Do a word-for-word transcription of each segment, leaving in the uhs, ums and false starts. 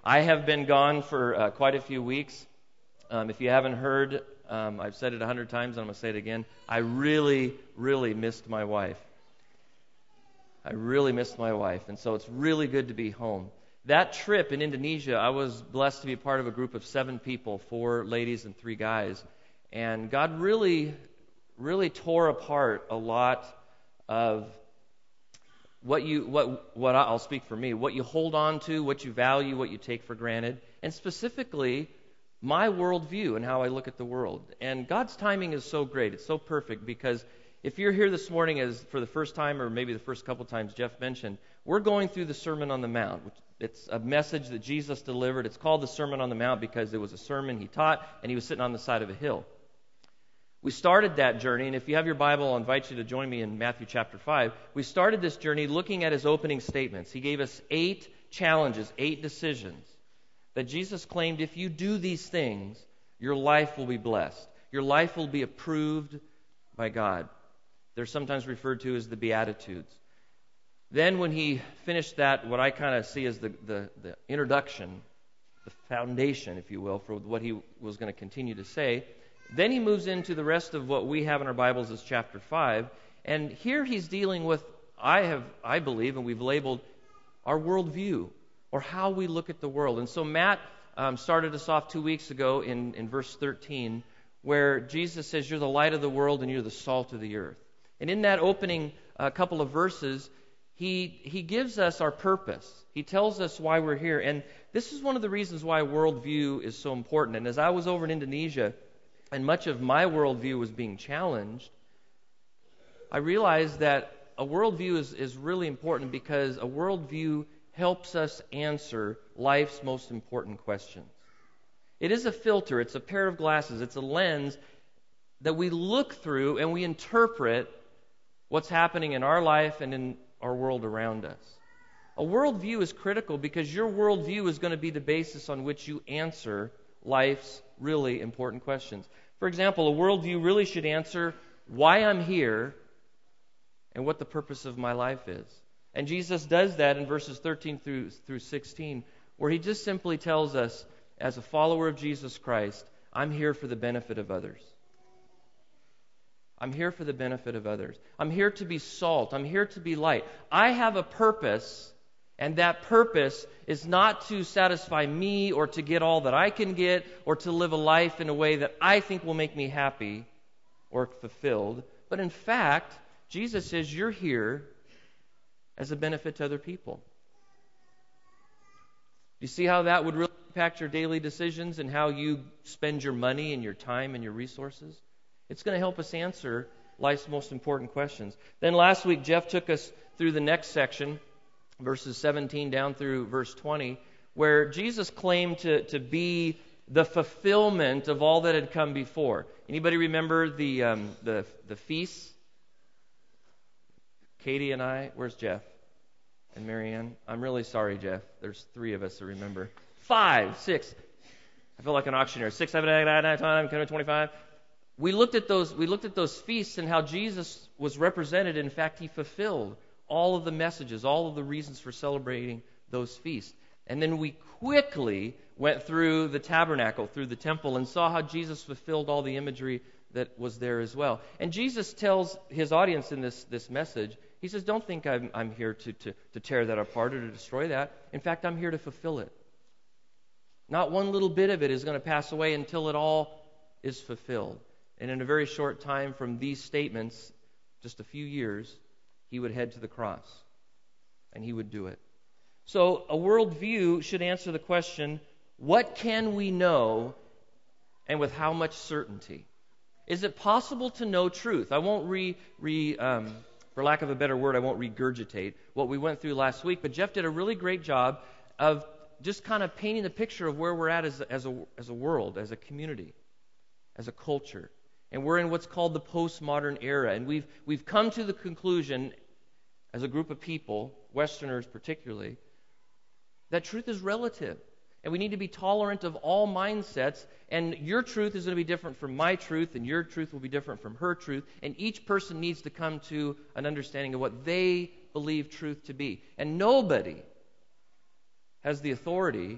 I have been gone for uh, quite a few weeks. Um, if you haven't heard, um, I've said it a hundred times, and I'm going to say it again. I really, really missed my wife. I really missed my wife, and so it's really good to be home. That trip in Indonesia, I was blessed to be a part of a group of seven people, four ladies and three guys, and God really, really tore apart a lot of what you, what, what I, I'll speak for me, what you hold on to, what you value, what you take for granted, and specifically my worldview and how I look at the world. And God's timing is so great, it's so perfect, because if you're here this morning as for the first time, or maybe the first couple times Jeff mentioned, we're going through the Sermon on the Mount. It's a message that Jesus delivered. It's called the Sermon on the Mount because it was a sermon he taught, and he was sitting on the side of a hill. We started that journey, and if you have your Bible, I'll invite you to join me in Matthew chapter five. We started this journey looking at his opening statements. He gave us eight challenges, eight decisions that Jesus claimed if you do these things, your life will be blessed. Your life will be approved by God. They're sometimes referred to as the Beatitudes. Then when he finished that, what I kind of see as the, the, the introduction, the foundation, if you will, for what he was going to continue to say, then he moves into the rest of what we have in our Bibles as chapter five. And here he's dealing with, I have, I believe, and we've labeled our worldview, or how we look at the world. And so Matt um, started us off two weeks ago in, in verse thirteen, where Jesus says, you're the light of the world and you're the salt of the earth. And in that opening uh, couple of verses, he he gives us our purpose. He tells us why we're here. And this is one of the reasons why worldview is so important. And as I was over in Indonesia, and much of my worldview was being challenged, I realized that a worldview is, is really important because a worldview helps us answer life's most important questions. It is a filter, it's a pair of glasses, it's a lens that we look through and we interpret what's happening in our life and in our world around us. A worldview is critical because your worldview is going to be the basis on which you answer life's really important questions. For example, a worldview really should answer why I'm here and what the purpose of my life is. And Jesus does that in verses thirteen through, through sixteen, where he just simply tells us, as a follower of Jesus Christ, I'm here for the benefit of others. I'm here for the benefit of others. I'm here to be salt. I'm here to be light. I have a purpose, and that purpose is not to satisfy me or to get all that I can get or to live a life in a way that I think will make me happy or fulfilled. But in fact, Jesus says you're here as a benefit to other people. You see how that would really impact your daily decisions and how you spend your money and your time and your resources? It's going to help us answer life's most important questions. Then last week, Jeff took us through the next section, verses seventeen down through verse twenty, where Jesus claimed to, to be the fulfillment of all that had come before. Anybody remember the um, the the feasts? Katie and I, where's Jeff? And Marianne? I'm really sorry, Jeff. There's three of us to remember. Five, six. I feel like an auctioneer. Six, seven, eight, nine, nine, ten, ten, twenty-five. We looked at those. We looked at those feasts and how Jesus was represented. In fact, he fulfilled all of the messages, all of the reasons for celebrating those feasts. And then we quickly went through the tabernacle, through the temple, and saw how Jesus fulfilled all the imagery that was there as well. And Jesus tells his audience in this, this message, he says, don't think I'm, I'm here to, to, to tear that apart or to destroy that. In fact, I'm here to fulfill it. Not one little bit of it is going to pass away until it all is fulfilled. And in a very short time from these statements, just a few years, he would head to the cross. And he would do it. So a worldview should answer the question, what can we know and with how much certainty? Is it possible to know truth? I won't re, re um, for lack of a better word, I won't regurgitate what we went through last week, but Jeff did a really great job of just kind of painting the picture of where we're at as, as, a, as a world, as a community, as a culture. And we're in what's called the postmodern era. And we've we've come to the conclusion, as a group of people, Westerners particularly, that truth is relative. And we need to be tolerant of all mindsets. And your truth is going to be different from my truth, and your truth will be different from her truth. And each person needs to come to an understanding of what they believe truth to be. And nobody has the authority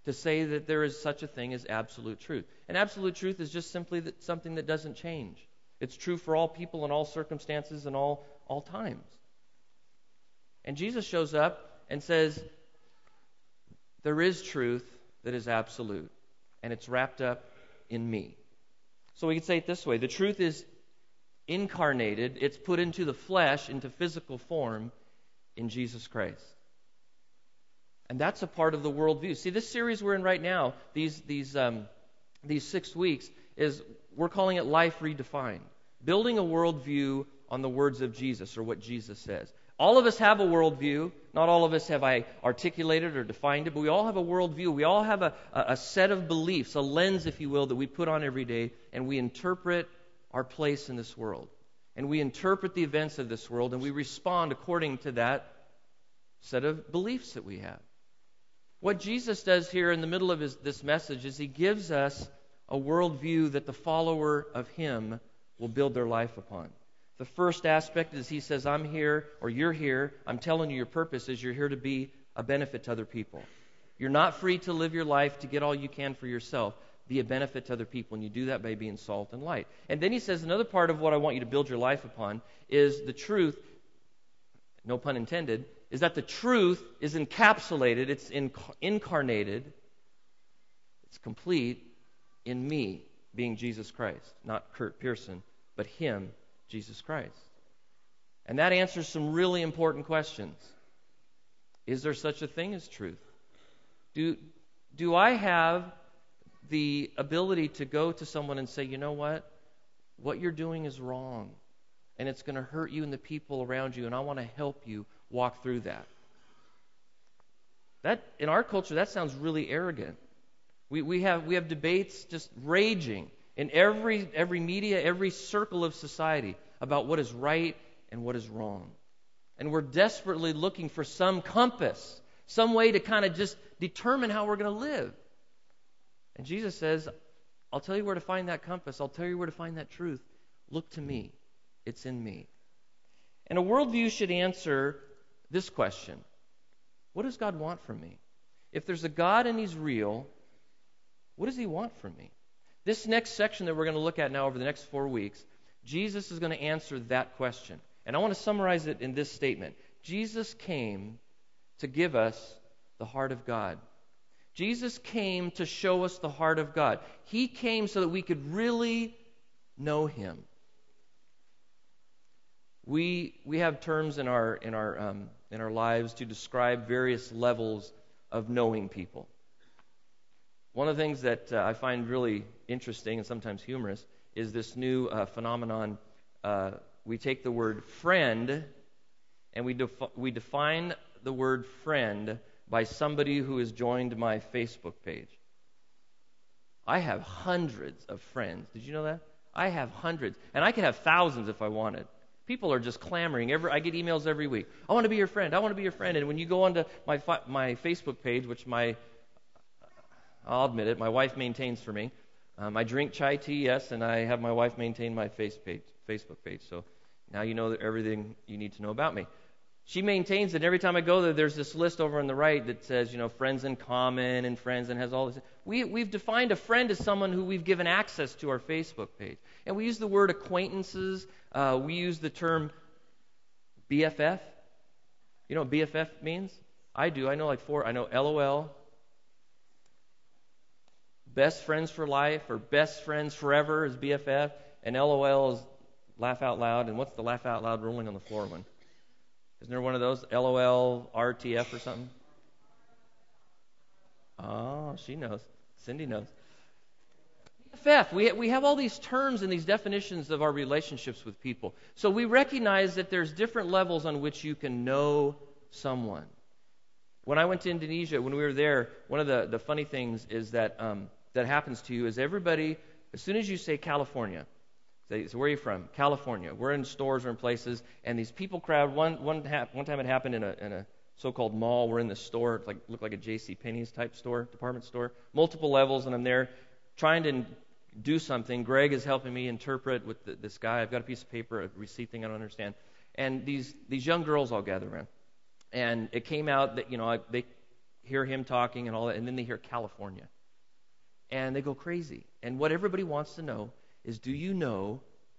to say that there is such a thing as absolute truth. And absolute truth is just simply that something that doesn't change. It's true for all people in all circumstances and all, all times. And Jesus shows up and says, there is truth that is absolute, and it's wrapped up in me. So we could say it this way. The truth is incarnated. It's put into the flesh, into physical form in Jesus Christ. And that's a part of the worldview. See, this series we're in right now, these these um, these six weeks, is we're calling it Life Redefined. Building a worldview on the words of Jesus, or what Jesus says. All of us have a worldview. Not all of us have I articulated or defined it, but we all have a worldview. We all have a, a set of beliefs, a lens, if you will, that we put on every day, and we interpret our place in this world. And we interpret the events of this world, and we respond according to that set of beliefs that we have. What Jesus does here in the middle of his, this message is he gives us a worldview that the follower of him will build their life upon. The first aspect is he says, I'm here, or you're here. I'm telling you your purpose is you're here to be a benefit to other people. You're not free to live your life to get all you can for yourself. Be a benefit to other people, and you do that by being salt and light. And then he says another part of what I want you to build your life upon is the truth, no pun intended, is that the truth is encapsulated, it's inc- incarnated, it's complete in me, being Jesus Christ. Not Kurt Pearson, but him, Jesus Christ. And that answers some really important questions. Is there such a thing as truth? Do, do I have the ability to go to someone and say, you know what? What you're doing is wrong. And it's going to hurt you and the people around you, and I want to help you walk through that. That in our culture, that sounds really arrogant. We we have we have debates just raging in every every media, every circle of society about what is right and what is wrong. And we're desperately looking for some compass, some way to kind of just determine how we're going to live. And Jesus says, I'll tell you where to find that compass. I'll tell you where to find that truth. Look to me. It's in me. And a worldview should answer this question. What does God want from me? If there's a God and he's real, what does he want from me? This next section that we're going to look at now over the next four weeks, Jesus is going to answer that question. And I want to summarize it in this statement. Jesus came to give us the heart of God. Jesus came to show us the heart of God. He came so that we could really know him. We we have terms in our in our um, in our lives to describe various levels of knowing people. One of the things that uh, I find really interesting and sometimes humorous is this new uh, phenomenon. Uh, we take the word friend and we defi- we define the word friend by somebody who has joined my Facebook page. I have hundreds of friends. Did you know that? I have hundreds, and I could have thousands if I wanted. People are just clamoring. Every, I get emails every week. I want to be your friend. I want to be your friend. And when you go onto my fi- my Facebook page, which my, I'll admit it, my wife maintains for me. Um, I drink chai tea, yes, and I have my wife maintain my face page, Facebook page. So now you know that everything you need to know about me. She maintains it. And every time I go there, there's this list over on the right that says, you know, friends in common and friends, and has all this. We, we've defined a friend as someone who we've given access to our Facebook page. And we use the word acquaintances. Uh, we use the term B F F. You know what B F F means? I do. I know like four. I know L O L, best friends for life, or best friends forever is B F F. And L O L is laugh out loud. And what's the laugh out loud rolling on the floor one? Isn't there one of those? L O L, R T F or something? Oh, she knows. Cindy knows. B F F. We, we have all these terms and these definitions of our relationships with people. So we recognize that there's different levels on which you can know someone. When I went to Indonesia, when we were there, one of the, the funny things is that um, that happens to you is everybody, as soon as you say California, say, so where are you from? California. We're in stores or in places, and these people crowd. One one hap- one time it happened in a in a so-called mall. We're in the store. It like looked like a J C Penney's type store, department store, multiple levels, and I'm there trying to do something. Greg is helping me interpret with the, this guy. I've got a piece of paper, a receipt thing I don't understand. And these these young girls all gather around. And it came out that, you know, I, they hear him talking and all that, and then they hear California. And they go crazy. And what everybody wants to know is, do you know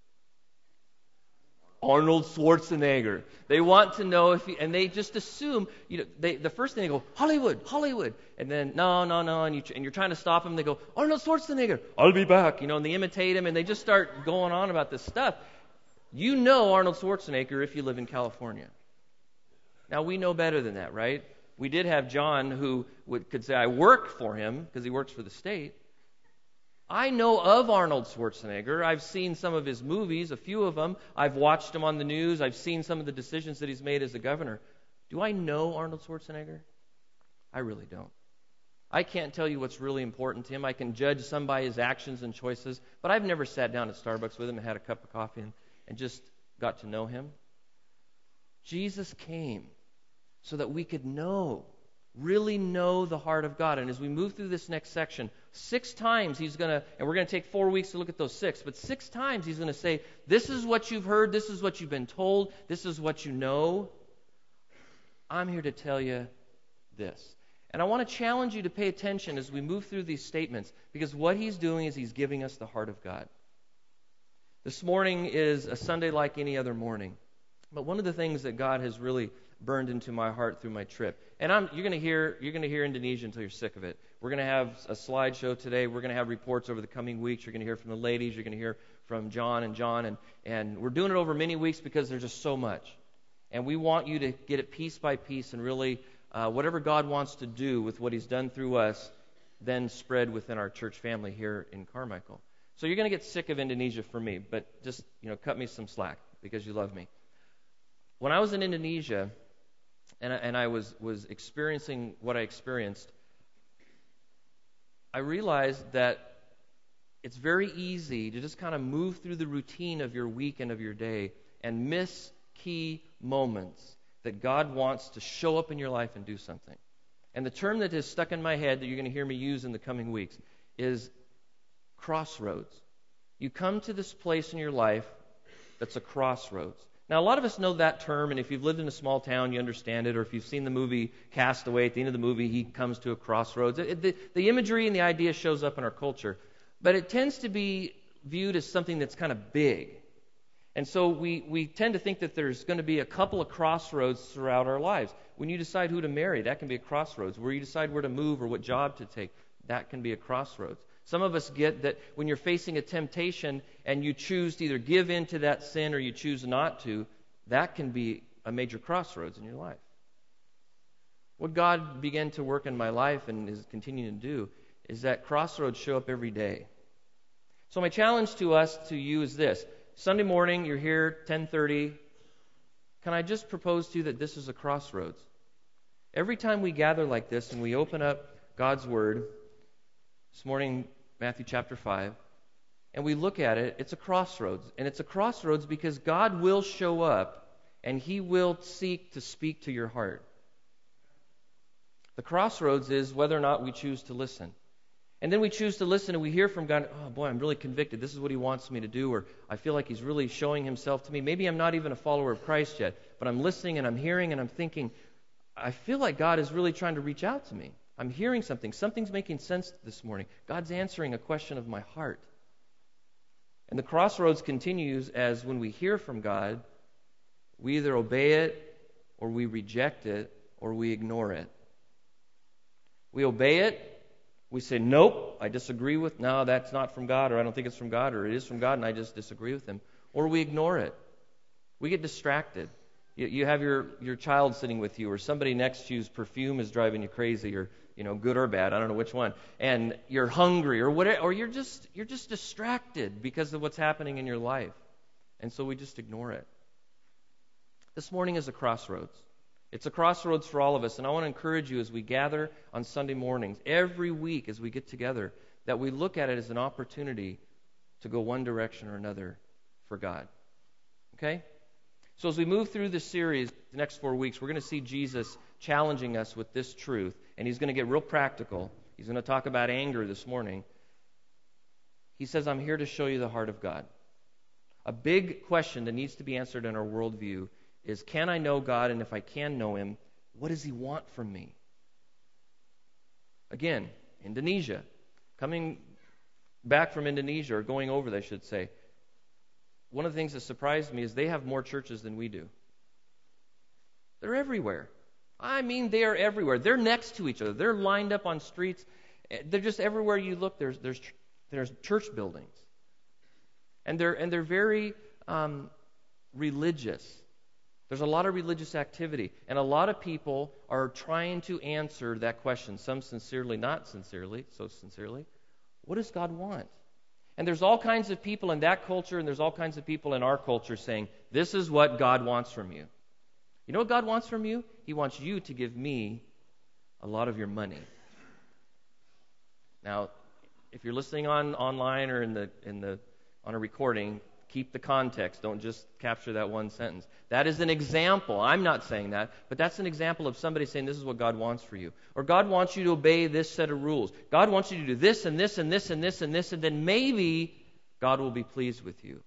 Arnold Schwarzenegger? They want to know if he, and they just assume, you know, they, the first thing they go, Hollywood, Hollywood. And then, no, no, no, and, you, and you're trying to stop them. They go, Arnold Schwarzenegger, I'll be back. You know, and they imitate him, and they just start going on about this stuff. You know Arnold Schwarzenegger if you live in California. Now, we know better than that, right? We did have John who would, could say, I work for him, because he works for the state. I know of Arnold Schwarzenegger. I've seen some of his movies, a few of them. I've watched him on the news. I've seen some of the decisions that he's made as a governor. Do I know Arnold Schwarzenegger? I really don't. I can't tell you what's really important to him. I can judge some by his actions and choices, but I've never sat down at Starbucks with him and had a cup of coffee and, and just got to know him. Jesus came so that we could know, really know the heart of God. And as we move through this next section, six times he's going to, and we're going to take four weeks to look at those six, but six times he's going to say, this is what you've heard, this is what you've been told, this is what you know. I'm here to tell you this. And I want to challenge you to pay attention as we move through these statements, because what he's doing is he's giving us the heart of God. This morning is a Sunday like any other morning. But one of the things that God has really burned into my heart through my trip, and I'm, you're going to hear you're going to hear Indonesia until you're sick of it. We're going to have a slideshow today. We're going to have reports over the coming weeks. You're going to hear from the ladies. You're going to hear from John and John, and and we're doing it over many weeks because there's just so much, and we want you to get it piece by piece and really uh, whatever God wants to do with what He's done through us, then spread within our church family here in Carmichael. So you're going to get sick of Indonesia for me, but just you know cut me some slack because you love me. When I was in Indonesia, and I, and I was, was experiencing what I experienced, I realized that it's very easy to just kind of move through the routine of your week and of your day and miss key moments that God wants to show up in your life and do something. And the term that is stuck in my head that you're going to hear me use in the coming weeks is crossroads. You come to this place in your life that's a crossroads. Now, a lot of us know that term, and if you've lived in a small town, you understand it, or if you've seen the movie Castaway, at the end of the movie, he comes to a crossroads. It, the, the imagery and the idea shows up in our culture, but it tends to be viewed as something that's kind of big. And so we, we tend to think that there's going to be a couple of crossroads throughout our lives. When you decide who to marry, that can be a crossroads. Where you decide where to move or what job to take, that can be a crossroads. Some of us get that when you're facing a temptation and you choose to either give in to that sin or you choose not to, that can be a major crossroads in your life. What God began to work in my life and is continuing to do is that crossroads show up every day. So my challenge to us, to you, is this. Sunday morning, you're here, ten thirty. Can I just propose to you that this is a crossroads? Every time we gather like this and we open up God's Word, this morning, Matthew chapter five, and we look at it, it's a crossroads. And it's a crossroads because God will show up and He will seek to speak to your heart. The crossroads is whether or not we choose to listen. And then we choose to listen and we hear from God, oh boy, I'm really convicted. This is what He wants me to do, or I feel like He's really showing Himself to me. Maybe I'm not even a follower of Christ yet, but I'm listening and I'm hearing and I'm thinking, I feel like God is really trying to reach out to me. I'm hearing something. Something's making sense this morning. God's answering a question of my heart. And the crossroads continues as when we hear from God, we either obey it or we reject it or we ignore it. We obey it. We say, nope, I disagree with, no, that's not from God, or I don't think it's from God, or it is from God and I just disagree with Him. Or we ignore it. We get distracted. You, you have your, your child sitting with you, or somebody next to you's perfume is driving you crazy, or you know, good or bad, I don't know which one. And you're hungry, or whatever, or you're just you're just distracted because of what's happening in your life. And so we just ignore it. This morning is a crossroads. It's a crossroads for all of us, and I want to encourage you as we gather on Sunday mornings, every week as we get together, that we look at it as an opportunity to go one direction or another for God. Okay? So as we move through this series, the next four weeks, we're going to see Jesus challenging us with this truth, and He's going to get real practical. He's going to talk about anger this morning. He says, I'm here to show you the heart of God. A big question that needs to be answered in our worldview is, can I know God? And if I can know Him, what does He want from me? Again, Indonesia. Coming back from Indonesia, or going over, they should say, one of the things that surprised me is they have more churches than we do. They're everywhere. I mean, they are everywhere. They're next to each other. They're lined up on streets. They're just everywhere you look. There's there's there's church buildings, and they're and they're very um, religious. There's a lot of religious activity, and a lot of people are trying to answer that question. Some sincerely, not sincerely, so sincerely. What does God want? And there's all kinds of people in that culture, and there's all kinds of people in our culture saying, "This is what God wants from you." You know what God wants from you? He wants you to give me a lot of your money. Now, if you're listening on online or in the in the on a recording, keep the context. Don't just capture that one sentence. That is an example. I'm not saying that, but that's an example of somebody saying this is what God wants for you. Or God wants you to obey this set of rules. God wants you to do this and this and this and this and this, and then maybe God will be pleased with you.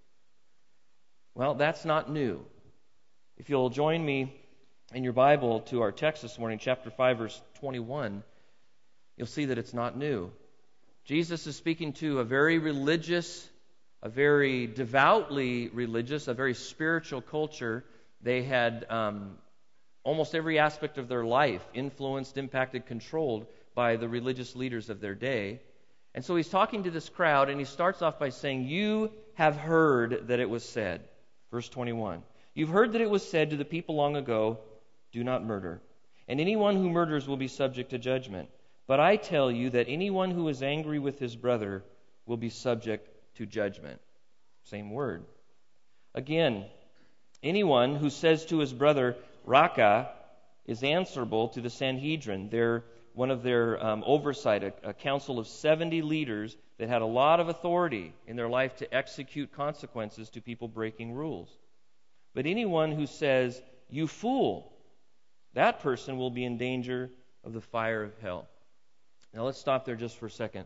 Well, that's not new. If you'll join me in your Bible to our text this morning, chapter five, verse twenty-one, you'll see that it's not new. Jesus is speaking to a very religious, a very devoutly religious, a very spiritual culture. They had um, almost every aspect of their life influenced, impacted, controlled by the religious leaders of their day. And so he's talking to this crowd, and he starts off by saying, "You have heard that it was said." Verse twenty-one. "You've heard that it was said to the people long ago, 'Do not murder. And anyone who murders will be subject to judgment. But I tell you that anyone who is angry with his brother will be subject to judgment.'" Same word. Again, anyone who says to his brother, "Raka," is answerable to the Sanhedrin. They're one of their um, oversight, a, a council of seventy leaders that had a lot of authority in their life to execute consequences to people breaking rules. But anyone who says, "You fool," that person will be in danger of the fire of hell. Now let's stop there just for a second.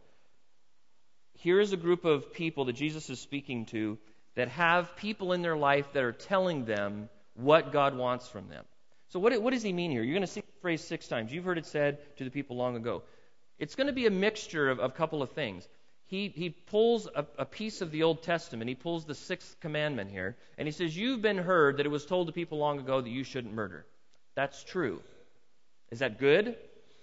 Here is a group of people that Jesus is speaking to that have people in their life that are telling them what God wants from them. So what, what does he mean here? You're going to see the phrase six times. You've heard it said to the people long ago. It's going to be a mixture of a couple of things. He, he pulls a, a piece of the Old Testament. He pulls the sixth commandment here. And he says, you've been heard that it was told to people long ago that you shouldn't murder. That's true. Is that good?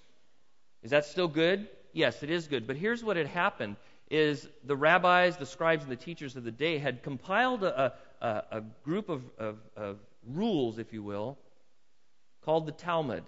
Is that still good? Yes, it is good. But here's what had happened is the rabbis, the scribes, and the teachers of the day had compiled a, a, a group of, of, of rules, if you will, called the Talmud.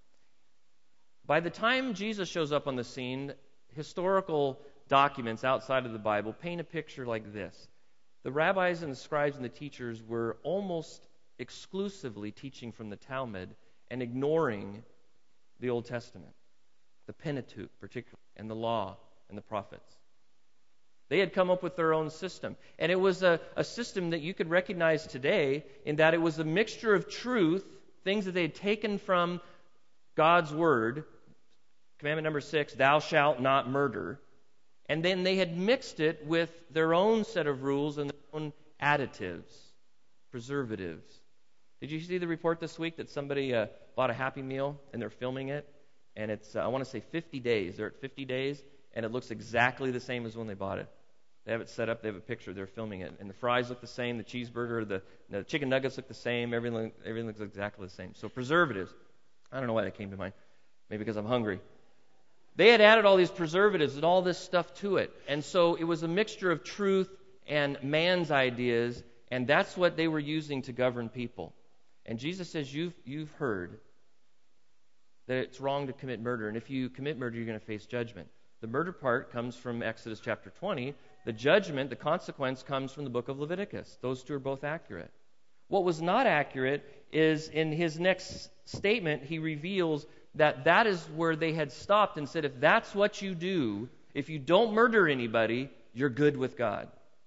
By the time Jesus shows up on the scene, historical documents outside of the Bible paint a picture like this. The rabbis and the scribes and the teachers were almost exclusively teaching from the Talmud and ignoring the Old Testament, the Pentateuch particularly, and the law and the prophets. They had come up with their own system. And it was a, a system that you could recognize today in that it was a mixture of truth, things that they had taken from God's Word, commandment number six, thou shalt not murder, and then they had mixed it with their own set of rules and their own additives, preservatives. Did you see the report this week that somebody uh, bought a Happy Meal and they're filming it? And it's, uh, I want to say fifty days. They're at fifty days, and it looks exactly the same as when they bought it. They have it set up. They have a picture. They're filming it. And the fries look the same. The cheeseburger, the, the chicken nuggets look the same. Everything, everything looks exactly the same. So preservatives. I don't know why that came to mind. Maybe because I'm hungry. They had added all these preservatives and all this stuff to it. And so it was a mixture of truth and man's ideas, and that's what they were using to govern people. And Jesus says, you've, you've heard that it's wrong to commit murder. And if you commit murder, you're going to face judgment. The murder part comes from Exodus chapter twenty. The judgment, the consequence, comes from the book of Leviticus. Those two are both accurate. What was not accurate is in his next statement, he reveals that that is where they had stopped and said, if that's what you do, if you don't murder anybody, you're good with God.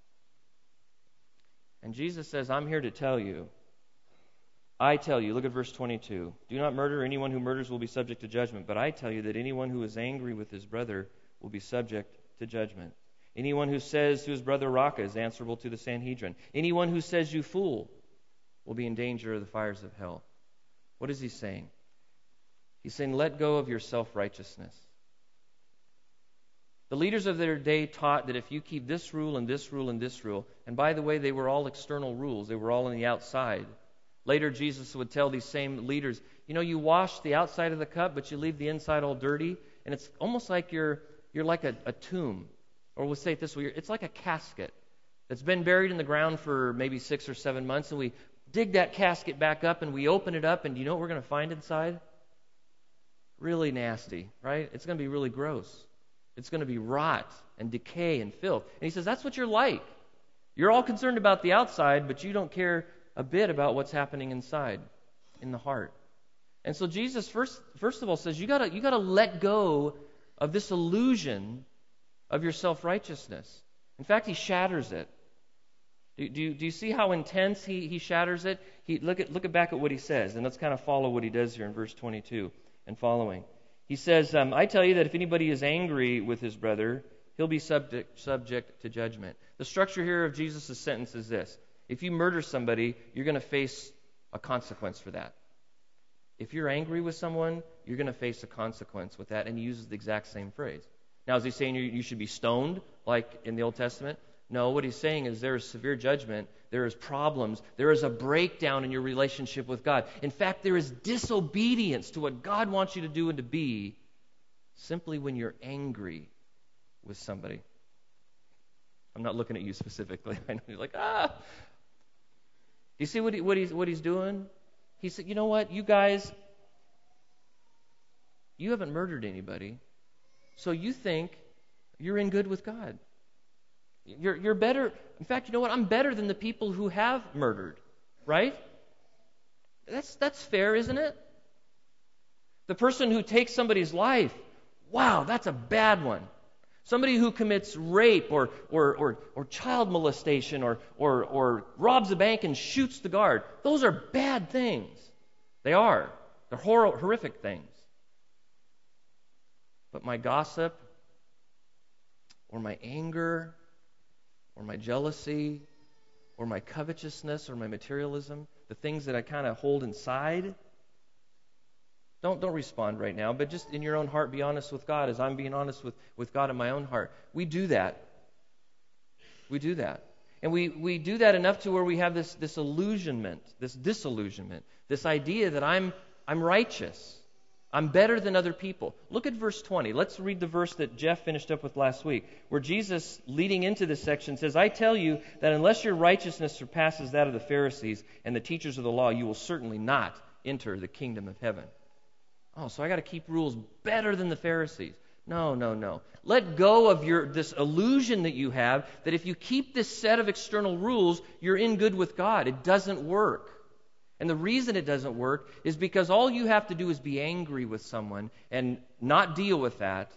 And Jesus says, I'm here to tell you, I tell you, look at verse twenty-two, do not murder. Anyone who murders will be subject to judgment. But I tell you that anyone who is angry with his brother will be subject to judgment. Anyone who says to his brother Raka is answerable to the Sanhedrin. Anyone who says you fool will be in danger of the fires of hell. What is he saying? He's saying let go of your self-righteousness. The leaders of their day taught that if you keep this rule and this rule and this rule, and by the way, they were all external rules. They were all on the outside. Later, Jesus would tell these same leaders, you know, you wash the outside of the cup, but you leave the inside all dirty, and it's almost like you're you're like a, a tomb. Or we'll say it this way, it's like a casket that's been buried in the ground for maybe six or seven months, and we dig that casket back up, and we open it up, and do you know what we're going to find inside? Really nasty, right? It's going to be really gross. It's going to be rot and decay and filth. And he says, that's what you're like. You're all concerned about the outside, but you don't care a bit about what's happening inside, in the heart. And so Jesus, first, first of all, says, you gotta, you gotta let go of this illusion of your self-righteousness. In fact, he shatters it. Do, do, do you see how intense he, he shatters it? He, look at look at back at what he says, and let's kind of follow what he does here in verse twenty-two and following. He says, um, I tell you that if anybody is angry with his brother, he'll be subject, subject to judgment. The structure here of Jesus' sentence is this. If you murder somebody, you're going to face a consequence for that. If you're angry with someone, you're going to face a consequence with that, and he uses the exact same phrase. Now, is he saying you, you should be stoned, like in the Old Testament? No, what he's saying is there is severe judgment, there is problems, there is a breakdown in your relationship with God. In fact, there is disobedience to what God wants you to do and to be simply when you're angry with somebody. I'm not looking at you specifically. I know you're like, ah. Do you see what, he, what, he's, what he's doing? He said, you know what, you guys, you haven't murdered anybody, so you think you're in good with God. You're, you're better. In fact, you know what? I'm better than the people who have murdered, right? That's, that's fair, isn't it? The person who takes somebody's life, wow, that's a bad one. Somebody who commits rape or or or, or child molestation or, or or robs a bank and shoots the guard. Those are bad things. They are. They're hor- horrific things. But my gossip or my anger or my jealousy or my covetousness or my materialism, the things that I kind of hold inside, Don't don't respond right now, but just in your own heart, be honest with God as I'm being honest with, with God in my own heart. We do that. We do that. And we, we do that enough to where we have this, this illusionment, this disillusionment, this idea that I'm I'm righteous. I'm better than other people. Look at verse twenty. Let's read the verse that Jeff finished up with last week, where Jesus, leading into this section, says, I tell you that unless your righteousness surpasses that of the Pharisees and the teachers of the law, you will certainly not enter the kingdom of heaven. Oh, so I got to keep rules better than the Pharisees. No, no, no. Let go of your this illusion that you have that if you keep this set of external rules, you're in good with God. It doesn't work. And the reason it doesn't work is because all you have to do is be angry with someone and not deal with that,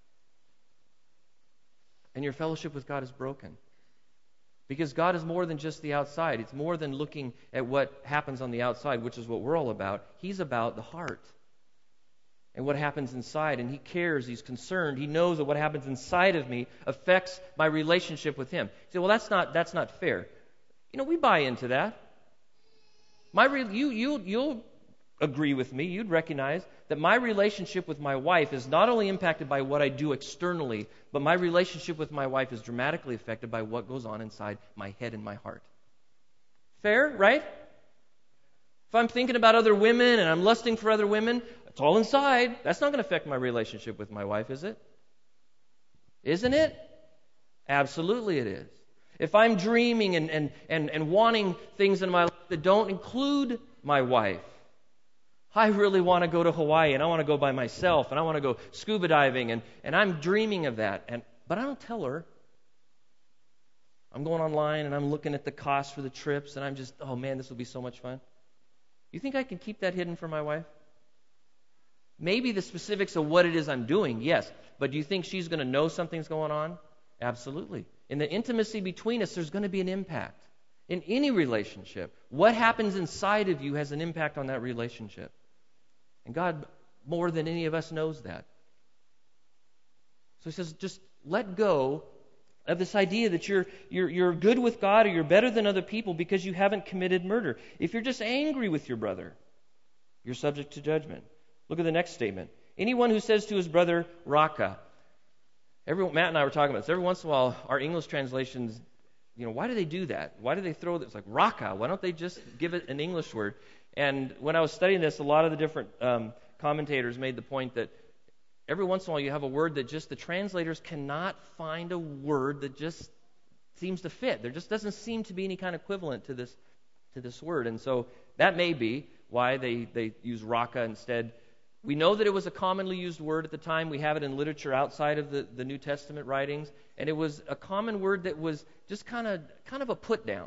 and your fellowship with God is broken. Because God is more than just the outside. It's more than looking at what happens on the outside, which is what we're all about. He's about the heart and what happens inside. And He cares. He's concerned. He knows that what happens inside of me affects my relationship with Him. You say, well, that's not that's not fair. You know, we buy into that. My re- you you you'll agree with me. You'd recognize that my relationship with my wife is not only impacted by what I do externally, but my relationship with my wife is dramatically affected by what goes on inside my head and my heart. Fair, right? If I'm thinking about other women and I'm lusting for other women, it's all inside. That's not going to affect my relationship with my wife, is it? Isn't it? Absolutely it is. If I'm dreaming and, and, and, and wanting things in my life that don't include my wife, I really want to go to Hawaii and I want to go by myself and I want to go scuba diving and, and I'm dreaming of that. And but I don't tell her. I'm going online and I'm looking at the cost for the trips and I'm just, oh man, this will be so much fun. You think I can keep that hidden from my wife? Maybe the specifics of what it is I'm doing, yes. But do you think she's going to know something's going on? Absolutely. In the intimacy between us, there's going to be an impact. In any relationship, what happens inside of you has an impact on that relationship. And God, more than any of us, knows that. So He says, just let go of this idea that you're, you're, you're good with God or you're better than other people because you haven't committed murder. If you're just angry with your brother, you're subject to judgment. Look at the next statement. Anyone who says to his brother, Raka. Every, Matt and I were talking about this. Every once in a while, our English translations, you know, why do they do that? Why do they throw this? Like, raka. Why don't they just give it an English word? And when I was studying this, a lot of the different um, commentators made the point that every once in a while you have a word that just the translators cannot find a word that just seems to fit. There just doesn't seem to be any kind of equivalent to this to this word. And so that may be why they, they use raka instead. We know that it was a commonly used word at the time. We have it in literature outside of the, the New Testament writings. And it was a common word that was just kind of kind of a put down.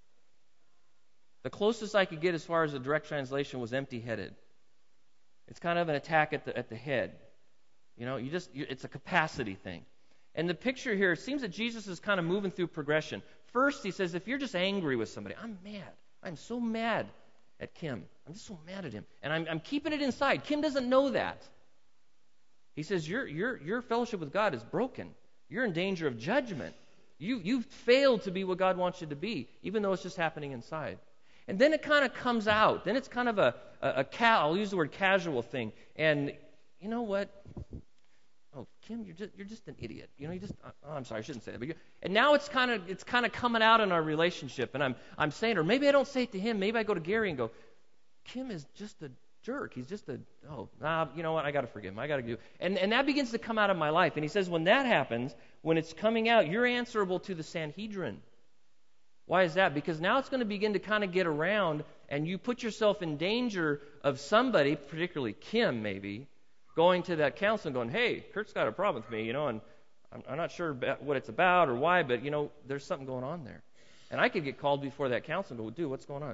The closest I could get as far as a direct translation was empty-headed. It's kind of an attack at the at the head. You know, you just you, it's a capacity thing. And the picture here, it seems that Jesus is kind of moving through progression. First, he says, if you're just angry with somebody, I'm mad. I'm so mad at Kim. I'm just so mad at him. And I'm, I'm keeping it inside. Kim doesn't know that. He says, your, your, your fellowship with God is broken. You're in danger of judgment. You, you've failed to be what God wants you to be, even though it's just happening inside. And then it kind of comes out. Then it's kind of a, a, a ca- I'll use the word casual thing. And you know what? Oh, Kim, you're just you're just an idiot. You know, you just. Oh, I'm sorry, I shouldn't say that. But you, and now it's kind of it's kind of coming out in our relationship, and I'm I'm saying, or maybe I don't say it to him. Maybe I go to Gary and go, Kim is just a jerk. He's just a oh, nah, you know what? I got to forgive him. I got to do. And and that begins to come out of my life. And he says, when that happens, when it's coming out, you're answerable to the Sanhedrin. Why is that? Because now it's going to begin to kind of get around, and you put yourself in danger of somebody, particularly Kim, maybe. Going to that council and going, hey, Kurt's got a problem with me, you know, and I'm, I'm not sure what it's about or why, but, you know, there's something going on there. And I could get called before that council and go, dude, what's going on?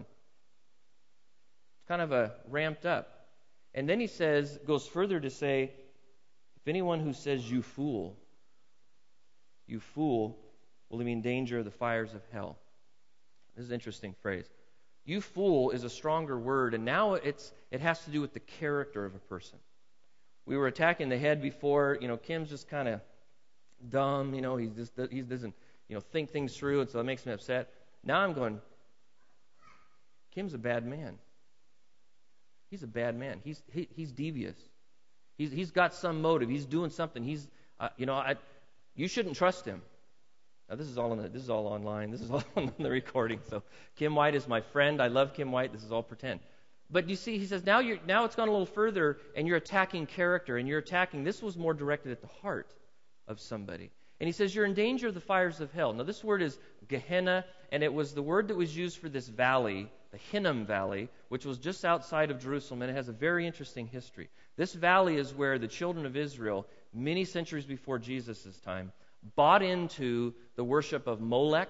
It's kind of a ramped up. And then he says, goes further to say, if anyone who says you fool, you fool, will be in danger of the fires of hell. This is an interesting phrase. You fool is a stronger word, and now it's it has to do with the character of a person. We were attacking the head before. You know, Kim's just kind of dumb. You know, he just he doesn't you know think things through, and so it makes me upset. Now I'm going, Kim's a bad man. He's a bad man. He's he, he's devious. He's he's got some motive. He's doing something. He's uh, you know I you shouldn't trust him. Now this is all on the, this is all online. This is all on the recording. So Kim White is my friend. I love Kim White. This is all pretend. But you see, he says, now you're now it's gone a little further, and you're attacking character, and you're attacking, this was more directed at the heart of somebody. And he says, you're in danger of the fires of hell. Now, this word is Gehenna, and it was the word that was used for this valley, the Hinnom Valley, which was just outside of Jerusalem, and it has a very interesting history. This valley is where the children of Israel, many centuries before Jesus' time, bought into the worship of Molech.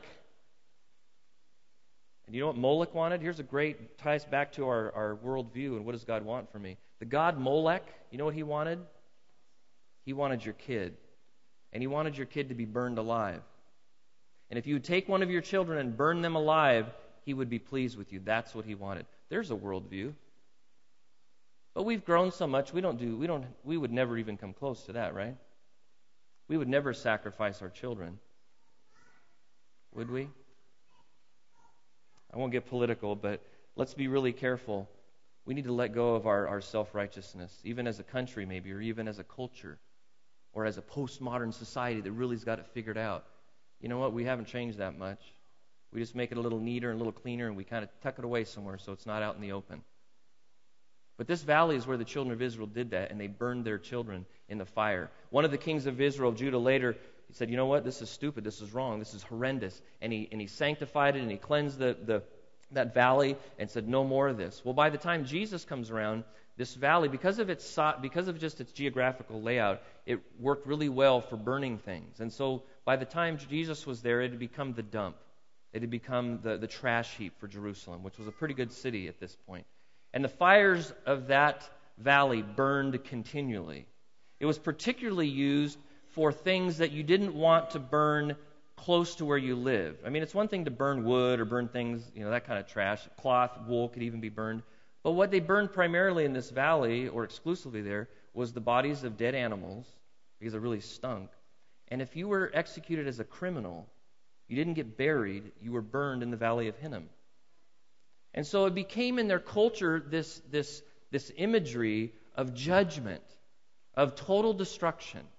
And you know what Molech wanted? Here's a great, ties back to our, our worldview and what does God want from me. The god Molech, you know what he wanted? He wanted your kid. And he wanted your kid to be burned alive. And if you would take one of your children and burn them alive, he would be pleased with you. That's what he wanted. There's a worldview. But we've grown so much, we don't do, we don't, we would never even come close to that, right? We would never sacrifice our children. Would we? I won't get political, but let's be really careful. We need to let go of our, our self-righteousness, even as a country maybe, or even as a culture, or as a postmodern society that really's got it figured out. You know what? We haven't changed that much. We just make it a little neater and a little cleaner, and we kind of tuck it away somewhere so it's not out in the open. But this valley is where the children of Israel did that, and they burned their children in the fire. One of the kings of Israel, Judah, later, he said, you know what, this is stupid, this is wrong, this is horrendous. And he and he sanctified it, and he cleansed the, the that valley and said, no more of this. Well, by the time Jesus comes around, this valley, because of its because of just its geographical layout, it worked really well for burning things. And so by the time Jesus was there, it had become the dump. It had become the, the trash heap for Jerusalem, which was a pretty good city at this point. And the fires of that valley burned continually. It was particularly used for things that you didn't want to burn close to where you live. I mean, it's one thing to burn wood or burn things, you know, that kind of trash. Cloth, wool could even be burned. But what they burned primarily in this valley, or exclusively there, was the bodies of dead animals, because it really stunk. And if you were executed as a criminal, you didn't get buried, you were burned in the valley of Hinnom. And so it became in their culture this, this, this imagery of judgment, of total destruction.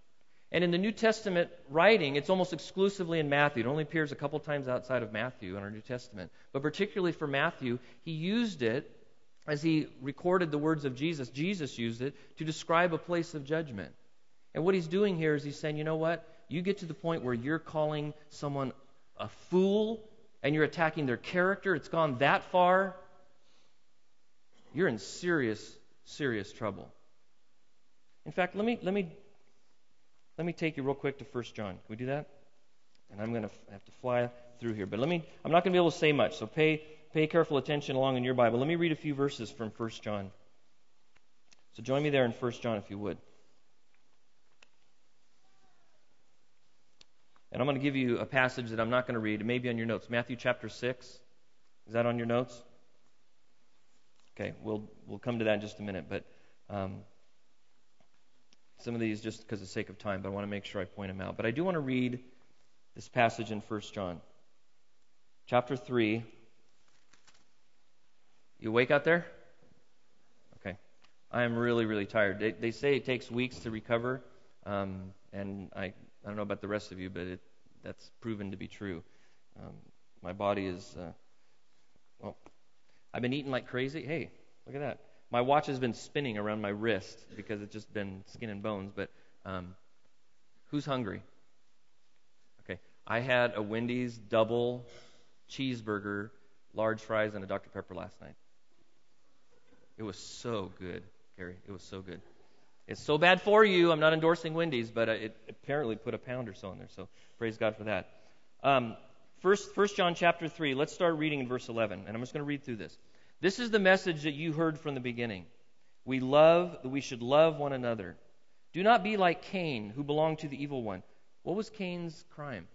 And in the New Testament writing, it's almost exclusively in Matthew. It only appears a couple times outside of Matthew in our New Testament. But particularly for Matthew, he used it as he recorded the words of Jesus. Jesus used it to describe a place of judgment. And what he's doing here is he's saying, you know what? You get to the point where you're calling someone a fool and you're attacking their character. It's gone that far. You're in serious, serious trouble. In fact, let me let me let me take you real quick to First John. Can we do that? And I'm going to have to fly through here, but let me. I'm not going to be able to say much, so pay pay careful attention along in your Bible. Let me read a few verses from First John. So join me there in First John, if you would. And I'm going to give you a passage that I'm not going to read. It may be on your notes. Matthew chapter six. Is that on your notes? Okay, we'll we'll come to that in just a minute. But um, some of these just because of the sake of time, but I want to make sure I point them out. But I do want to read this passage in First John. Chapter three. You awake out there? Okay. I am really, really tired. They, they say it takes weeks to recover. Um, and I, I don't know about the rest of you, but it, that's proven to be true. Um, my body is, uh, well, I've been eating like crazy. Hey, look at that. My watch has been spinning around my wrist because it's just been skin and bones. But um, who's hungry? Okay. I had a Wendy's double cheeseburger, large fries, and a Doctor Pepper last night. It was so good, Gary. It was so good. It's so bad for you. I'm not endorsing Wendy's, but it apparently put a pound or so in there. So praise God for that. Um, first, First John chapter three. Let's start reading in verse eleven, and I'm just going to read through this. This is the message that you heard from the beginning. We love that we should love one another. Do not be like Cain, who belonged to the evil one. What was Cain's crime?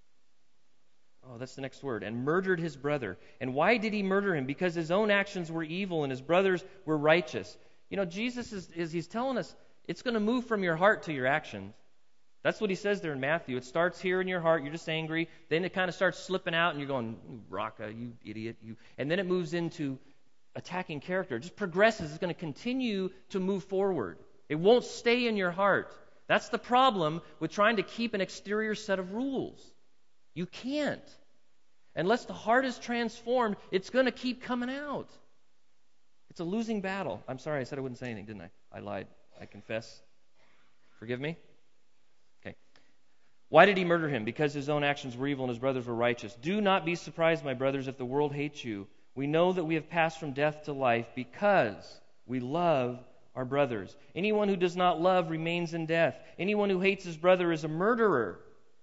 Oh, that's the next word. And murdered his brother. And why did he murder him? Because his own actions were evil and his brothers were righteous. You know, Jesus is, is he's telling us it's going to move from your heart to your actions. That's what he says there in Matthew. It starts here in your heart. You're just angry. Then it kind of starts slipping out and you're going, Raka, you idiot. You. And then it moves into attacking character. It just progresses. It's going to continue to move forward. It won't stay in your heart. That's the problem with trying to keep an exterior set of rules. You can't. Unless the heart is transformed, it's going to keep coming out. It's a losing battle. I'm sorry, I said I wouldn't say anything, didn't I? I lied. I confess. Forgive me? Okay. Why did he murder him? Because his own actions were evil and his brothers were righteous. Do not be surprised, my brothers, if the world hates you. We know that we have passed from death to life because we love our brothers. Anyone who does not love remains in death. Anyone who hates his brother is a murderer.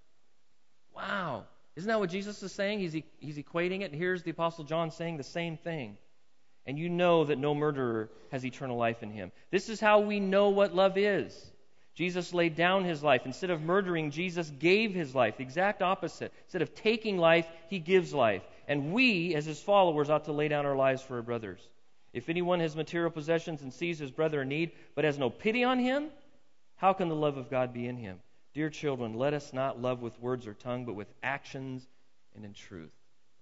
Wow. Isn't that what Jesus is saying? He's, he's equating it. And here's the Apostle John saying the same thing. And you know that no murderer has eternal life in him. This is how we know what love is. Jesus laid down his life. Instead of murdering, Jesus gave his life. The exact opposite. Instead of taking life, he gives life. And we, as his followers, ought to lay down our lives for our brothers. If anyone has material possessions and sees his brother in need, but has no pity on him, how can the love of God be in him? Dear children, let us not love with words or tongue, but with actions and in truth.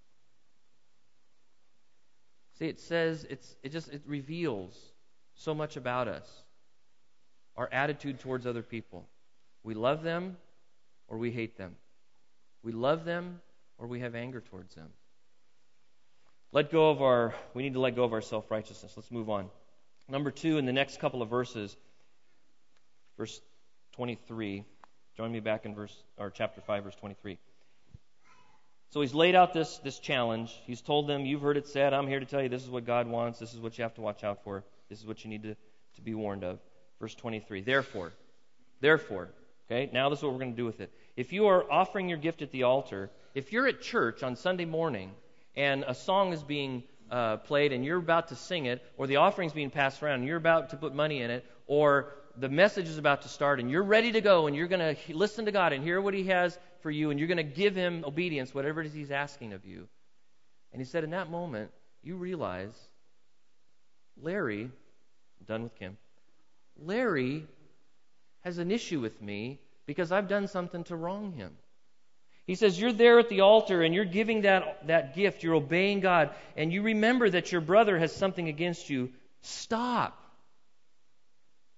See, it says, it's, it just it reveals so much about us. Our attitude towards other people. We love them or we hate them. We love them or we have anger towards them. Let go of our, we need to let go of our self-righteousness. Let's move on. Number two, in the next couple of verses, verse twenty-three. Join me back in verse or chapter five, verse twenty-three. So he's laid out this, this challenge. He's told them, you've heard it said, I'm here to tell you this is what God wants. This is what you have to watch out for. This is what you need to, to be warned of. Verse twenty-three. Therefore, therefore, okay, now this is what we're going to do with it. If you are offering your gift at the altar, if you're at church on Sunday morning and a song is being uh, played and you're about to sing it, or the offering's being passed around and you're about to put money in it, or the message is about to start and you're ready to go and you're going to listen to God and hear what he has for you and you're going to give him obedience, whatever it is he's asking of you. And he said in that moment, you realize, Larry, I'm done with Kim, Larry has an issue with me because I've done something to wrong him. He says, you're there at the altar and you're giving that, that gift, you're obeying God, and you remember that your brother has something against you. Stop.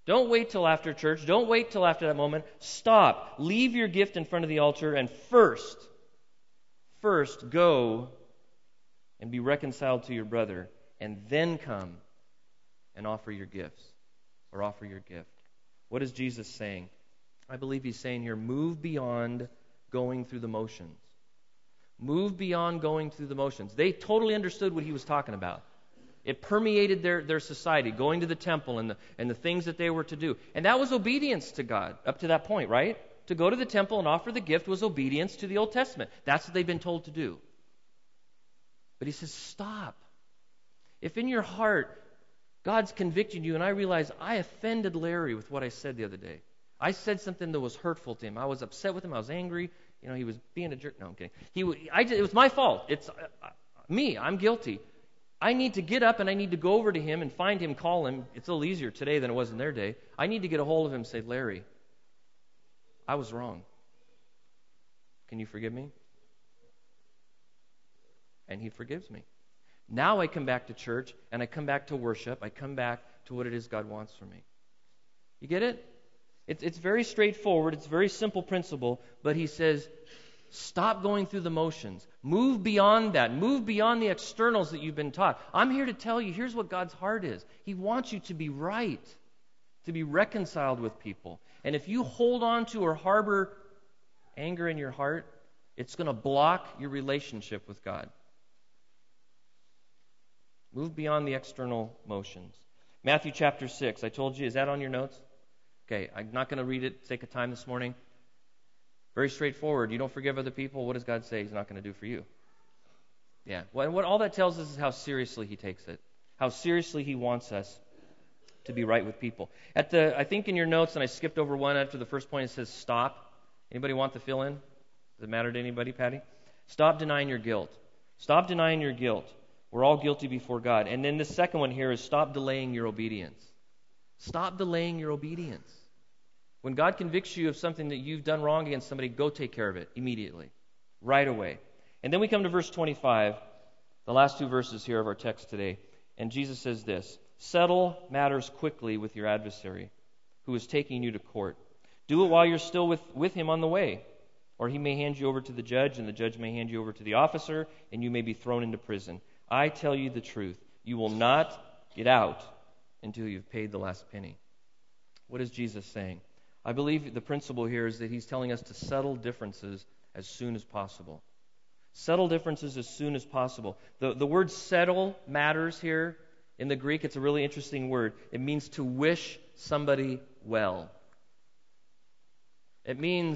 Don't wait till after church. Don't wait till after that moment. Stop. Leave your gift in front of the altar and first, first go and be reconciled to your brother, and then come and offer your gifts or offer your gift. What is Jesus saying? I believe he's saying here, move beyond going through the motions. Move beyond going through the motions. They totally understood what he was talking about. It permeated their, their society, going to the temple and the, and the things that they were to do. And that was obedience to God up to that point, right? To go to the temple and offer the gift was obedience to the Old Testament. That's what they've been told to do. But he says, stop. If in your heart God's convicting you, and I realize I offended Larry with what I said the other day. I said something that was hurtful to him. I was upset with him. I was angry. You know, he was being a jerk. No, I'm kidding. He, I, it was my fault. It's uh, me. I'm guilty. I need to get up and I need to go over to him and find him, call him. It's a little easier today than it was in their day. I need to get a hold of him and say, Larry, I was wrong. Can you forgive me? And he forgives me. Now I come back to church and I come back to worship. I come back to what it is God wants from me. You get it? It's, it's very straightforward. It's a very simple principle. But he says, stop going through the motions. Move beyond that. Move beyond the externals that you've been taught. I'm here to tell you, here's what God's heart is. He wants you to be right, to be reconciled with people. And if you hold on to or harbor anger in your heart, it's going to block your relationship with God. Move beyond the external motions. Matthew chapter six, I told you, is that on your notes? Okay, I'm not going to read it, sake of time this morning. Very straightforward. You don't forgive other people, what does God say He's not going to do for you? Yeah, well, what all that tells us is how seriously He takes it. How seriously He wants us to be right with people. At the, I think in your notes, and I skipped over one after the first point, it says stop. Anybody want the fill in? Does it matter to anybody, Patty? Stop denying your guilt. Stop denying your guilt. We're all guilty before God. And then the second one here is stop delaying your obedience. Stop delaying your obedience. When God convicts you of something that you've done wrong against somebody, go take care of it immediately, right away. And then we come to verse twenty-five, the last two verses here of our text today. And Jesus says this, settle matters quickly with your adversary who is taking you to court. Do it while you're still with, with him on the way, or he may hand you over to the judge, and the judge may hand you over to the officer, and you may be thrown into prison. I tell you the truth, you will not get out until you've paid the last penny. What is Jesus saying? I believe the principle here is that he's telling us to settle differences as soon as possible. Settle differences as soon as possible. The, the word settle matters here in the Greek. It's a really interesting word. It means to wish somebody well. It means,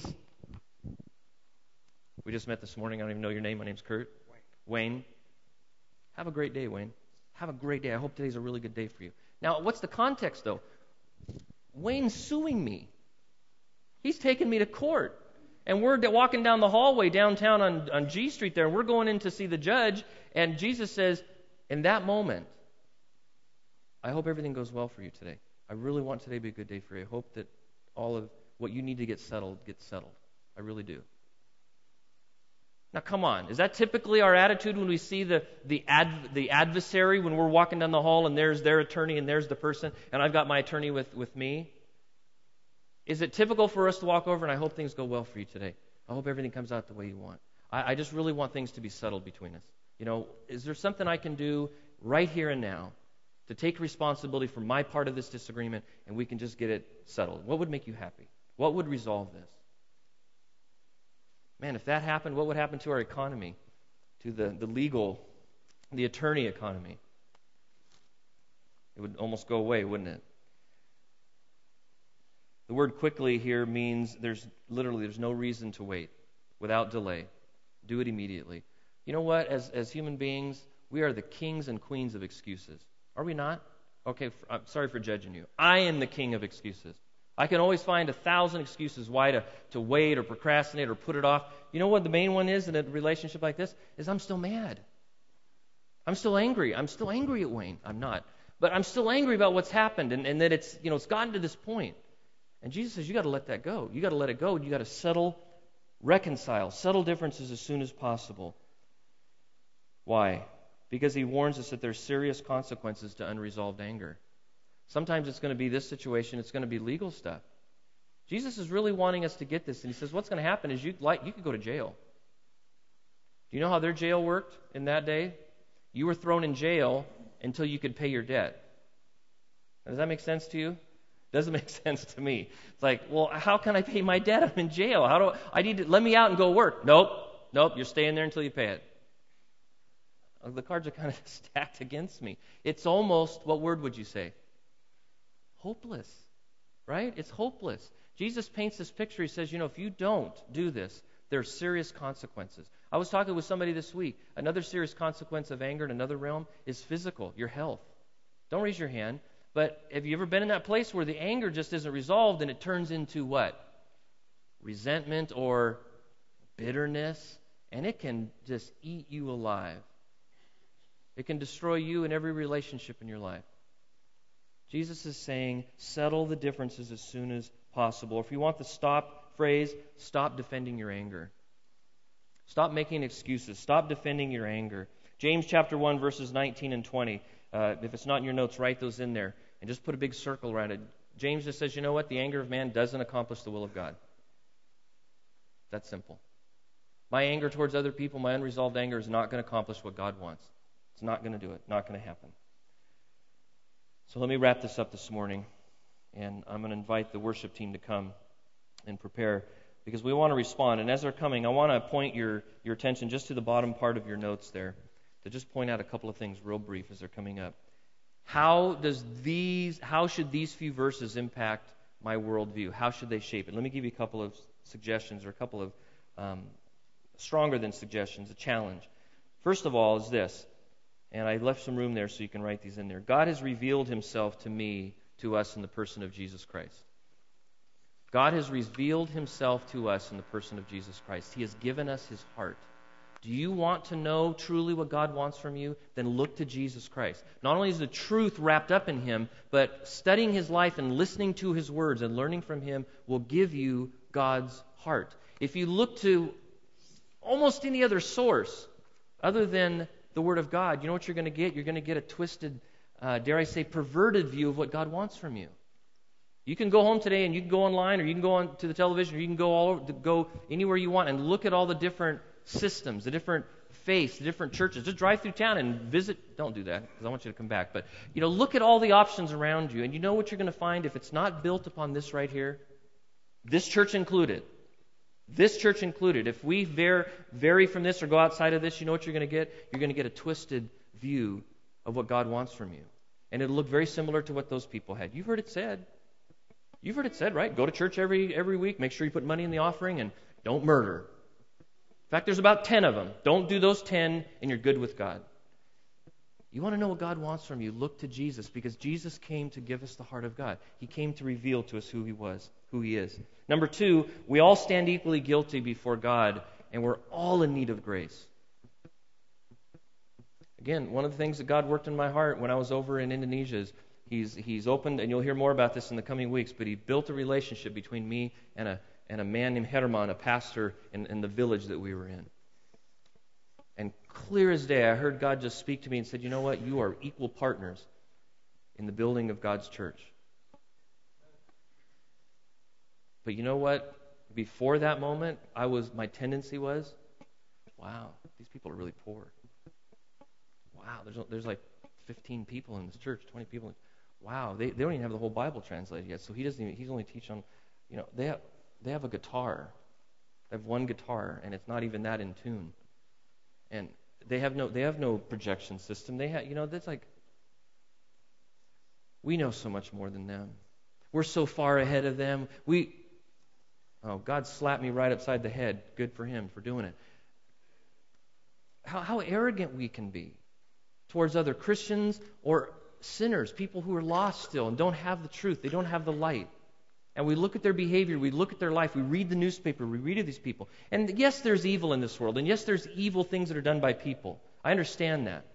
we just met this morning. I don't even know your name. My name's Kurt. Wayne. Wayne. Have a great day, Wayne. Have a great day. I hope today's a really good day for you. Now, what's the context, though? Wayne's suing me. He's taking me to court. And we're walking down the hallway downtown on, on G Street there, and we're going in to see the judge, and Jesus says, in that moment, I hope everything goes well for you today. I really want today to be a good day for you. I hope that all of what you need to get settled gets settled. I really do. Now, come on. Is that typically our attitude when we see the the, ad, the adversary, when we're walking down the hall and there's their attorney and there's the person, and I've got my attorney with, with me? Is it typical for us to walk over and I hope things go well for you today? I hope everything comes out the way you want. I, I just really want things to be settled between us. You know, is there something I can do right here and now to take responsibility for my part of this disagreement and we can just get it settled? What would make you happy? What would resolve this? Man, if that happened, what would happen to our economy, to the, the legal, the attorney economy? It would almost go away, wouldn't it? The word quickly here means there's literally there's no reason to wait, without delay. Do it immediately. You know what? As as human beings, we are the kings and queens of excuses. Are we not? Okay, I'm sorry for judging you. I am the king of excuses. I can always find a thousand excuses why to, to wait or procrastinate or put it off. You know what the main one is in a relationship like this? Is I'm still mad. I'm still angry. I'm still angry at Wayne. I'm not. But I'm still angry about what's happened and, and that it's, you know, it's gotten to this point. And Jesus says you got to let that go. You got to let it go. You got to settle, reconcile, settle differences as soon as possible. Why? Because he warns us that there's serious consequences to unresolved anger. Sometimes it's going to be this situation. It's going to be legal stuff. Jesus is really wanting us to get this. And he says what's going to happen is you, like, you could go to jail. Do you know how their jail worked in that day? You were thrown in jail until you could pay your debt. Does that make sense to you? Doesn't make sense to me. It's like, well, how can I pay my debt? I'm in jail. How do I, I need to let me out and go work? Nope, nope. You're staying there until you pay it. The cards are kind of stacked against me. It's almost, what word would you say? Hopeless, right? It's hopeless. Jesus paints this picture. He says, you know, if you don't do this, there are serious consequences. I was talking with somebody this week. Another serious consequence of anger in another realm is physical, your health. Don't raise your hand. But have you ever been in that place where the anger just isn't resolved and it turns into what? Resentment or bitterness. And it can just eat you alive. It can destroy you and every relationship in your life. Jesus is saying, settle the differences as soon as possible. If you want the stop phrase, stop defending your anger. Stop making excuses. Stop defending your anger. James chapter one, verses nineteen and twenty. Uh, if it's not in your notes, write those in there. And just put a big circle around it. James just says, you know what? The anger of man doesn't accomplish the will of God. That's simple. My anger towards other people, my unresolved anger is not going to accomplish what God wants. It's not going to do it. Not going to happen. So let me wrap this up this morning. And I'm going to invite the worship team to come and prepare because we want to respond. And as they're coming, I want to point your, your attention just to the bottom part of your notes there to just point out a couple of things real brief as they're coming up. How does these? How should these few verses impact my worldview? How should they shape it? Let me give you a couple of suggestions or a couple of um, stronger than suggestions, a challenge. First of all is this, and I left some room there so you can write these in there. God has revealed himself to me, to us in the person of Jesus Christ. God has revealed himself to us in the person of Jesus Christ. He has given us his heart. Do you want to know truly what God wants from you? Then look to Jesus Christ. Not only is the truth wrapped up in him, but studying his life and listening to his words and learning from him will give you God's heart. If you look to almost any other source other than the Word of God, you know what you're going to get? You're going to get a twisted, uh, dare I say, perverted view of what God wants from you. You can go home today and you can go online or you can go on to the television or you can go all over, go anywhere you want and look at all the different systems, the different faiths, the different churches. Just drive through town and visit. Don't do that because I want you to come back. But, you know, look at all the options around you and you know what you're going to find if it's not built upon this right here? This church included. This church included. If we var- vary from this or go outside of this, you know what you're going to get? You're going to get a twisted view of what God wants from you. And it'll look very similar to what those people had. You've heard it said. You've heard it said, right? Go to church every every week. Make sure you put money in the offering and don't murder. In fact, there's about ten of them. Don't do those ten and you're good with God. You want to know what God wants from you? Look to Jesus because Jesus came to give us the heart of God. He came to reveal to us who he was, who he is. Number two, we all stand equally guilty before God and we're all in need of grace. Again, one of the things that God worked in my heart when I was over in Indonesia is He's he's opened, and you'll hear more about this in the coming weeks, but he built a relationship between me and a and a man named Herman, a pastor in, in the village that we were in. And clear as day, I heard God just speak to me and said, you know what? You are equal partners in the building of God's church. But you know what? Before that moment, I was my tendency was, wow, these people are really poor. Wow, there's there's like fifteen people in this church, twenty people. Wow, they, they don't even have the whole Bible translated yet. So he doesn't even, he's only teaching on, you know, they have, they have a guitar. They have one guitar, and it's not even that in tune. And they have no they have no projection system. They have, you know, that's like, we know so much more than them. We're so far ahead of them. We, oh, God slapped me right upside the head. Good for him for doing it. How how arrogant we can be towards other Christians or sinners, people who are lost still and don't have the truth. They don't have the light. And we look at their behavior, we look at their life, we read the newspaper, we read of these people. And yes, there's evil in this world, and yes, there's evil things that are done by people. I understand that.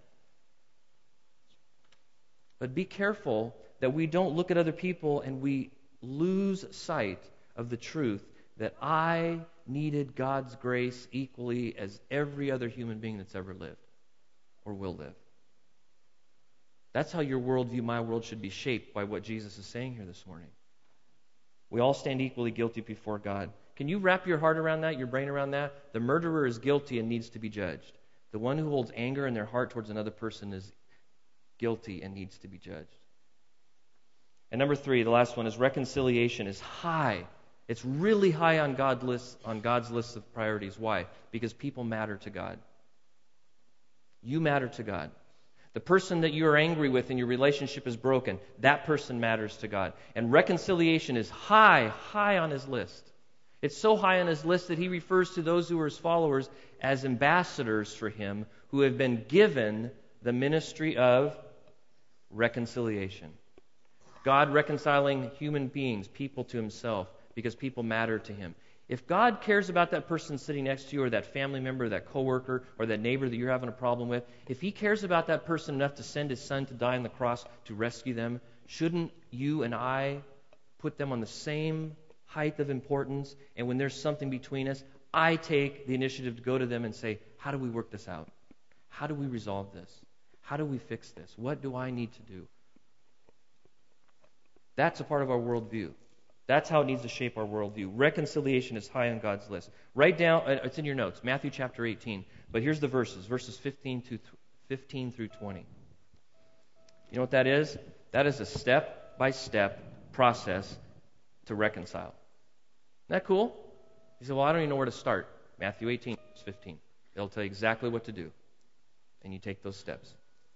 But be careful that we don't look at other people and we lose sight of the truth that I needed God's grace equally as every other human being that's ever lived or will live. That's how your worldview, my world, should be shaped by what Jesus is saying here this morning. We all stand equally guilty before God. Can you wrap your heart around that, your brain around that? The murderer is guilty and needs to be judged. The one who holds anger in their heart towards another person is guilty and needs to be judged. And number three, the last one, is reconciliation is high. It's really high on God's list, on God's list of priorities. Why? Because people matter to God. You matter to God. The person that you are angry with and your relationship is broken, that person matters to God. And reconciliation is high, high on his list. It's so high on his list that he refers to those who are his followers as ambassadors for him, who have been given the ministry of reconciliation. God reconciling human beings, people to himself, because people matter to him. If God cares about that person sitting next to you, or that family member, or that coworker, or that neighbor that you're having a problem with, if he cares about that person enough to send his son to die on the cross to rescue them, shouldn't you and I put them on the same height of importance? And when there's something between us, I take the initiative to go to them and say, how do we work this out? How do we resolve this? How do we fix this? What do I need to do? That's a part of our worldview. That's how it needs to shape our worldview. Reconciliation is high on God's list. Write down, it's in your notes, Matthew chapter eighteen. But here's the verses, verses fifteen to fifteen through twenty. You know what that is? That is a step-by-step process to reconcile. Isn't that cool? You say, well, I don't even know where to start. Matthew eighteen, verse fifteen. It'll tell you exactly what to do. And you take those steps.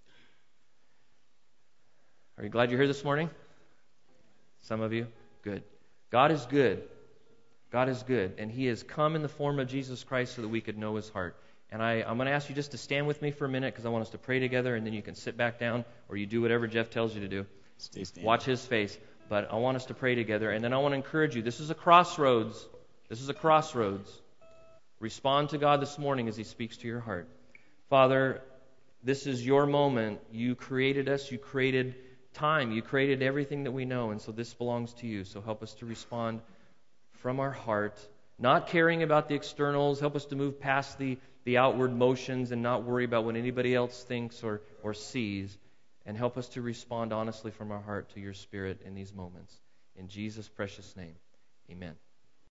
Are you glad you're here this morning? Some of you? Good. God is good. God is good. And he has come in the form of Jesus Christ so that we could know his heart. And I, I'm going to ask you just to stand with me for a minute, because I want us to pray together, and then you can sit back down, or you do whatever Jeff tells you to do. Stay standing. Watch his face. But I want us to pray together. And then I want to encourage you. This is a crossroads. This is a crossroads. Respond to God this morning as he speaks to your heart. Father, this is your moment. You created us. You created time. You created everything that we know, and so this belongs to you. So help us to respond from our heart, not caring about the externals. Help us to move past the, the outward motions and not worry about what anybody else thinks or, or sees, and help us to respond honestly from our heart to your Spirit in these moments. In Jesus' precious name, amen.